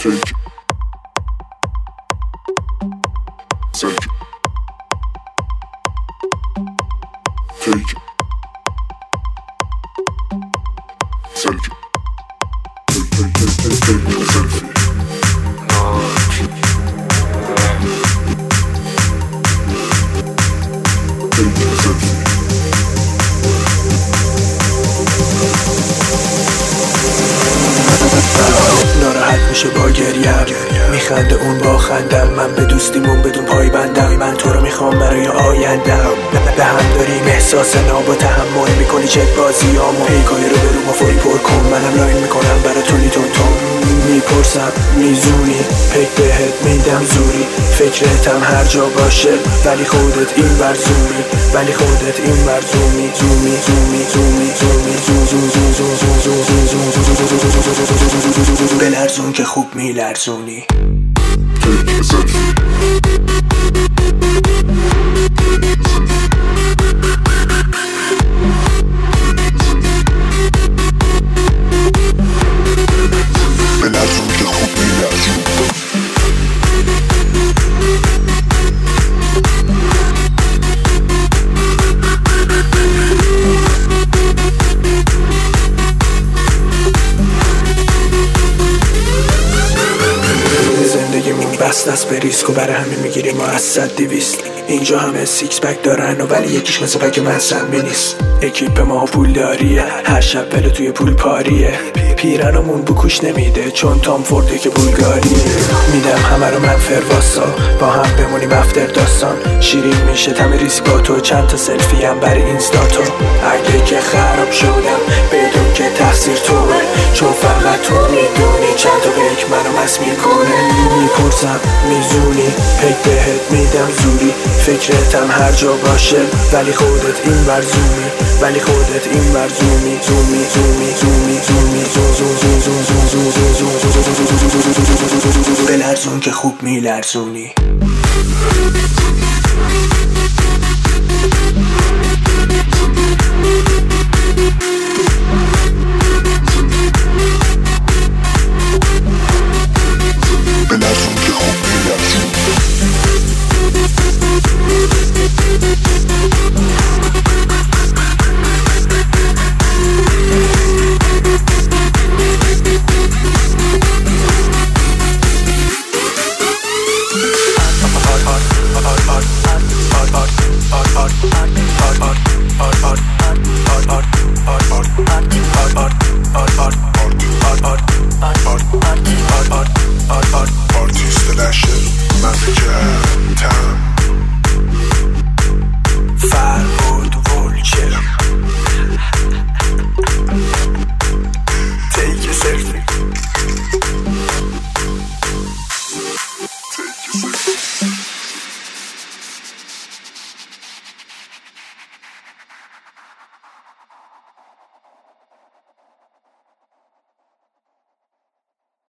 Take Take Take ناراحت میشه با گریم، میخنده اون با خندم. من به دوستیمون بدون پای بندم. من تو رو میخوام برای آیندم. به هم داریم احساس ناب و تحمل میکنی چک بازیامو. پیکای رو به رو ما فوری پر کن. منم لاین میکنم برای تولی تون میپرسم میزونی پیک بهت میدم زوری. فکرتم هر جا باشه ولی خودت این بر زومی. ولی خودت این بر زومی. زومی زومی زومی زومی زومی بلرزون که خوب میلرزونی. بلرزون که خوب میلرزون. بست دست به ریسک و برای همین میگیریم ما از 100-200. اینجا همه سیکس پک دارن و ولی یکیش مثل پک من سمی نیست. اکیپ ما پول داریه، هر شب بله توی پول پاریه. پیرنمون بکوش نمیده چون تام فورده که بولگاریه. میدم همه رو من فرواسا با هم بمونیم افتر داستان. شیرین میشه تم ریسک با تو. چند تا سلفی هم برای اینستا تو. اگه که خراب شدم بدون که تقصیر توه، چون فقط تو میدونی چند تا پیک منو مس میکنه. میپرسم میزونی پیک بهت میدم زوری. فکرتم هر جا باشه ولی خودت این بر زومی. ولی خودت این بر زومی. زومی زومی زومی زومی بلرزون که خوب میلرزونی.